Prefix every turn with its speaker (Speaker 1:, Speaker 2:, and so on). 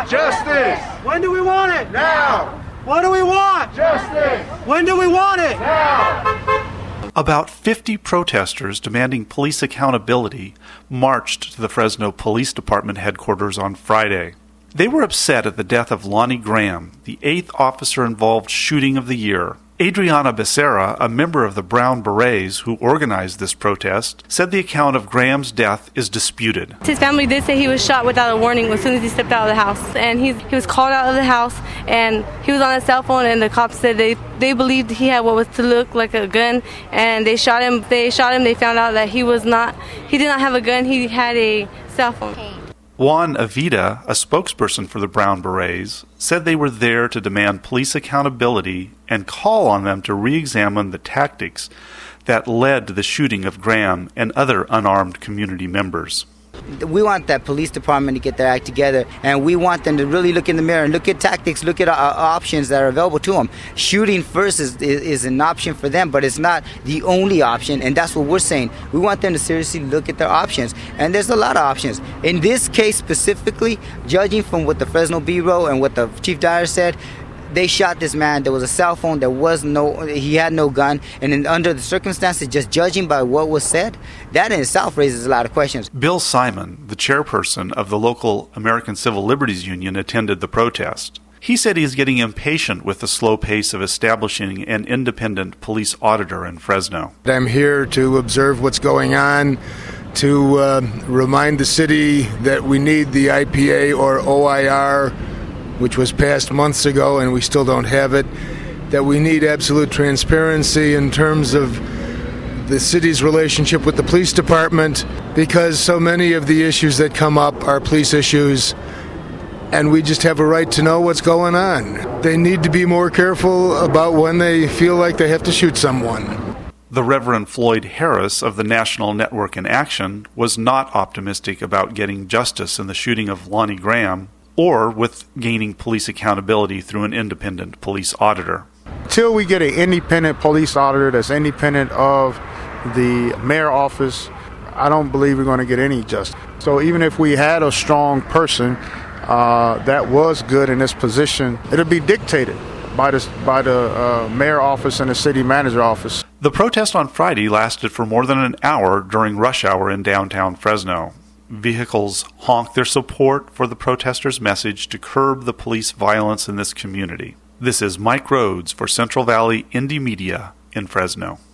Speaker 1: Justice!
Speaker 2: When do we want it?
Speaker 1: Now!
Speaker 2: What do we want?
Speaker 1: Justice!
Speaker 2: When do we want it?
Speaker 1: Now!
Speaker 3: About 50 protesters demanding police accountability marched to the Fresno Police Department headquarters on Friday. They were upset at the death of Lonnie Graham, the 8th officer-involved shooting of the year. Adriana Becerra, a member of the Brown Berets who organized this protest, said the account of Graham's death is disputed.
Speaker 4: His family did say he was shot without a warning as soon as he stepped out of the house. And he was called out of the house, and he was on his cell phone, and the cops said they believed he had what was to look like a gun, and they shot him. They found out that he did not have a gun, he had a cell phone.
Speaker 3: Juan Avida, a spokesperson for the Brown Berets, said they were there to demand police accountability and call on them to re-examine the tactics that led to the shooting of Graham and other unarmed community members.
Speaker 5: We want that police department to get their act together, and we want them to really look in the mirror and look at tactics, look at options that are available to them. Shooting first is an option for them, but it's not the only option, and that's what we're saying. We want them to seriously look at their options, and there's a lot of options. In this case specifically, judging from what the Fresno Bureau and what the Chief Dyer said, they shot this man. There was a cell phone. He had no gun. And under the circumstances, just judging by what was said, that in itself raises a lot of questions.
Speaker 3: Bill Simon, the chairperson of the local American Civil Liberties Union, attended the protest. He said he is getting impatient with the slow pace of establishing an independent police auditor in Fresno.
Speaker 6: I'm here to observe what's going on, to remind the city that we need the IPA or OIR, which was passed months ago and we still don't have it, that we need absolute transparency in terms of the city's relationship with the police department, because so many of the issues that come up are police issues, and we just have a right to know what's going on. They need to be more careful about when they feel like they have to shoot someone.
Speaker 3: The Reverend Floyd Harris of the National Network in Action was not optimistic about getting justice in the shooting of Lonnie Graham, or with gaining police accountability through an independent police auditor.
Speaker 7: Until we get an independent police auditor that's independent of the mayor's office, I don't believe we're going to get any justice. So even if we had a strong person that was good in this position, it'll be dictated by the mayor's office and the city manager's office.
Speaker 3: The protest on Friday lasted for more than an hour during rush hour in downtown Fresno. Vehicles honked their support for the protesters' message to curb the police violence in this community. This is Mike Rhodes for Central Valley Indie Media in Fresno.